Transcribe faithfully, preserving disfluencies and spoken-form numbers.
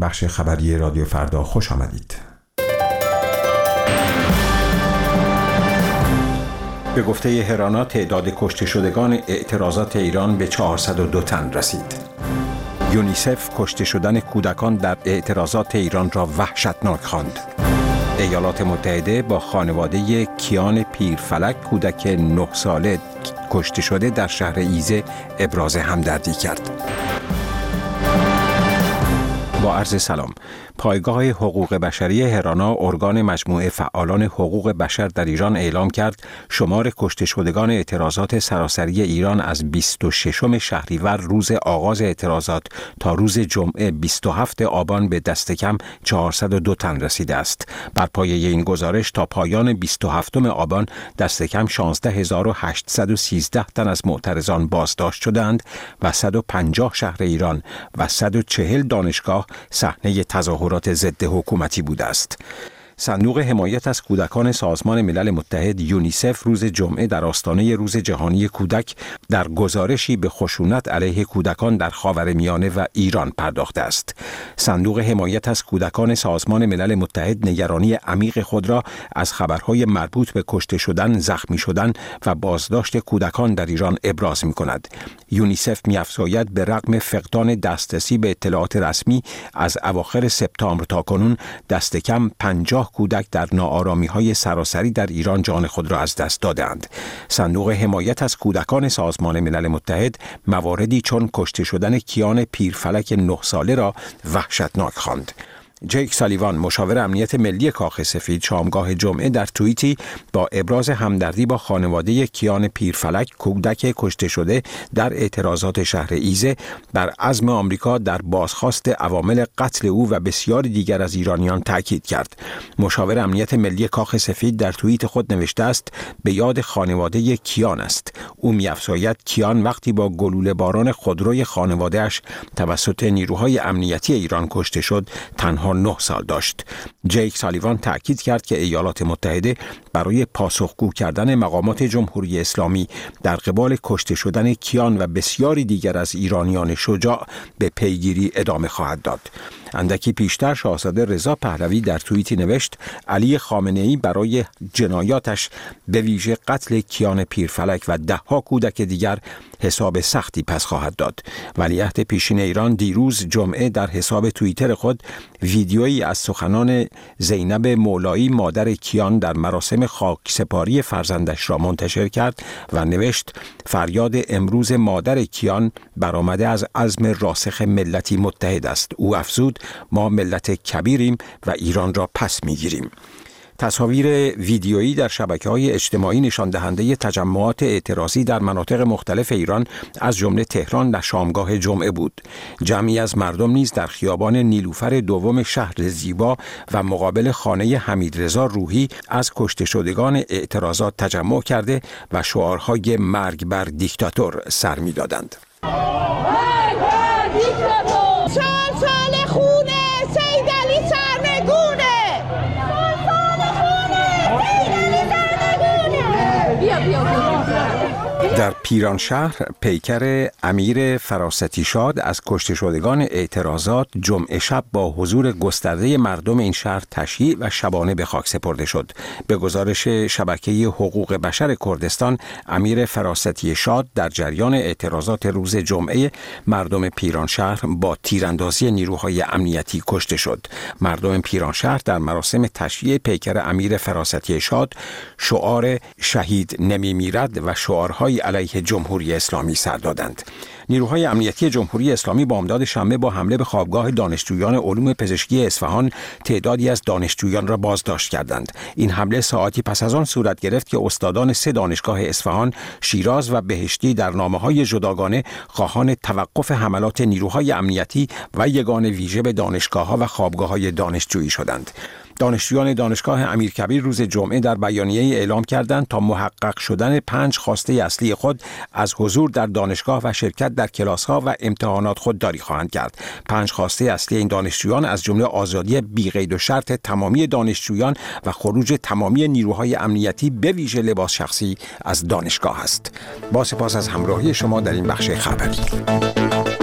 بخش خبری رادیو فردا خوش آمدید. به گفته هرانا تعداد کشته شدگان اعتراضات ایران به چهارصد و دو تن رسید. یونیسف کشته شدن کودکان در اعتراضات ایران را وحشتناک خواند. ایالات متحده با خانواده کیان پیرفلک کودک نه ساله کشته شده در شهر ایزه ابراز همدردی کرد. با عرض سلام. پایگاه حقوق بشری هرانا ارگان مجموعه فعالان حقوق بشر در ایران اعلام کرد شمار کشته شدگان اعتراضات سراسری ایران از بیست و ششم شهریور روز آغاز اعتراضات تا روز جمعه بیست و هفتم آبان به دست کم چهارصد و دو تن رسیده است. بر پایه این گزارش تا پایان بیست و هفتم آبان دست کم شانزده هزار و هشتصد و سیزده تن از معترضان بازداشت شدند و صد و پنجاه شهر ایران و صد و چهل دانشگاه صحنه تظاهرات ضد حکومتی بوده است. صندوق حمایت از کودکان سازمان ملل متحد یونیسف روز جمعه در آستانه روز جهانی کودک در گزارشی به خشونت علیه کودکان در خاورمیانه و ایران پرداخته است. صندوق حمایت از کودکان سازمان ملل متحد نگرانی عمیق خود را از خبرهای مربوط به کشته شدن، زخمی شدن و بازداشت کودکان در ایران ابراز می کند. یونیسف می افزاید به رغم فقدان دسترسی به اطلاعات رسمی از اواخر سپتامبر تا کنون دست کم پنجاه کودک در ناآرامی‌های سراسری در ایران جان خود را از دست دادند. صندوق حمایت از کودکان سازمان ملل متحد مواردی چون کشته شدن کیان پیرفلک نه ساله را وحشتناک خواند. جیک سالیوان مشاور امنیت ملی کاخ سفید شامگاه جمعه در توییتی با ابراز همدردی با خانواده کیان پیرفلک کودک کشته شده در اعتراضات شهر ایزه بر عزم آمریکا در بازخواست عوامل قتل او و بسیاری دیگر از ایرانیان تاکید کرد. مشاور امنیت ملی کاخ سفید در توییت خود نوشته است به یاد خانواده کیان است. او می‌افزاید کیان وقتی با گلوله باران خودروی خانواده‌اش توسط نیروهای امنیتی ایران کشته شد تنها نه سال داشت. جیک سالیوان تأکید کرد که ایالات متحده برای پاسخگو کردن مقامات جمهوری اسلامی در قبال کشته شدن کیان و بسیاری دیگر از ایرانیان شجاع به پیگیری ادامه خواهد داد. اندکی پیشتر شاهزاده رضا پهلوی در توییتی نوشت علی خامنه‌ای برای جنایاتش به ویژه قتل کیان پیرفلک و ده‌ها کودک دیگر حساب سختی پس خواهد داد. ولیعهد پیشین ایران دیروز جمعه در حساب توییتر خود ویدیویی از سخنان زینب مولایی مادر کیان در مراسم خاکسپاری فرزندش را منتشر کرد و نوشت فریاد امروز مادر کیان برآمده از عزم راسخ ملتی متحد است. او افزود ما ملت کبیریم و ایران را پس میگیریم. تصاویر ویدیویی در شبکه‌های اجتماعی نشان دهنده تجمعات اعتراضی در مناطق مختلف ایران از جمله تهران در شامگاه جمعه بود. جمعی از مردم نیز در خیابان نیلوفر دوم شهر زیبا و مقابل خانه حمیدرضا روحی از کشته شدگان اعتراضات تجمع کرده و شعارهای مرگ بر دیکتاتور سر می‌دادند. در پیرانشهر پیکر امیر فراستی شاد از کشته شدگان اعتراضات جمعه شب با حضور گسترده مردم این شهر تشییع و شبانه به خاک سپرده شد. به گزارش شبکه حقوق بشر کردستان امیر فراستی شاد در جریان اعتراضات روز جمعه مردم پیرانشهر با تیراندازی نیروهای امنیتی کشته شد. مردم پیرانشهر در مراسم تشییع پیکر امیر فراستی شاد شعار شهید نمیمیرد و شعارهای علیه جمهوری اسلامی سر دادند. نیروهای امنیتی جمهوری اسلامی بامداد شنبه با حمله به خوابگاه دانشجویان علوم پزشکی اصفهان تعدادی از دانشجویان را بازداشت کردند. این حمله ساعتی پس از آن صورت گرفت که استادان سه دانشگاه اصفهان، شیراز و بهشتی در نامه‌های جداگانه خواهان توقف حملات نیروهای امنیتی و یگان ویژه به دانشگاه‌ها و خوابگاه‌های دانشجویی شدند. دانشجویان دانشگاه امیرکبیر روز جمعه در بیانیه‌ای اعلام کردند تا محقق شدن پنج خواسته اصلی خود از حضور در دانشگاه و شرکت در کلاس‌ها و امتحانات خودداری خواهند کرد. پنج خواسته اصلی این دانشجویان از جمله آزادی بی قید و شرط تمامی دانشجویان و خروج تمامی نیروهای امنیتی به ویژه لباس شخصی از دانشگاه است. با سپاس از همراهی شما در این بخش خبری.